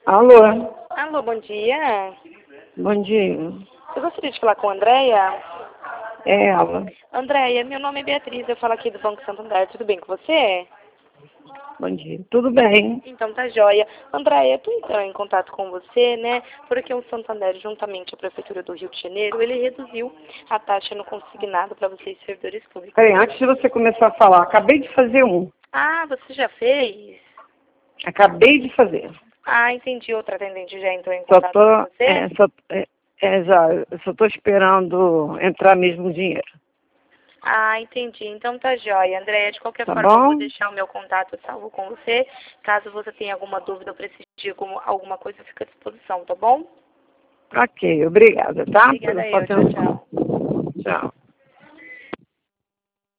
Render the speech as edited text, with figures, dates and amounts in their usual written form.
Alô? Alô, bom dia. Bom dia. Eu gostaria de falar com a Andréia. É ela. Andréia, meu nome é Beatriz, eu falo aqui do Banco Santander, tudo bem com você? Bom dia. Tudo bem? Então tá joia. Andréia, eu tô entrando em contato com você, né? Porque o Santander, juntamente à Prefeitura do Rio de Janeiro, ele reduziu a taxa no consignado para vocês, servidores públicos. Peraí, antes de você começar a falar, acabei de fazer um. Ah, você já fez? Acabei de fazer. Ah, entendi. Outra atendente já entrou em Só contato tô, com você? eu só tô esperando entrar mesmo o dinheiro. Ah, entendi. Então tá jóia. Andréia, de qualquer Tá forma, eu vou bom? deixar o meu contato salvo com você. Caso você tenha alguma dúvida ou precise de alguma coisa, fica à disposição, tá bom? Ok, obrigada, tá? Obrigada Pela sua eu. Tchau, atenção. tchau. Tchau.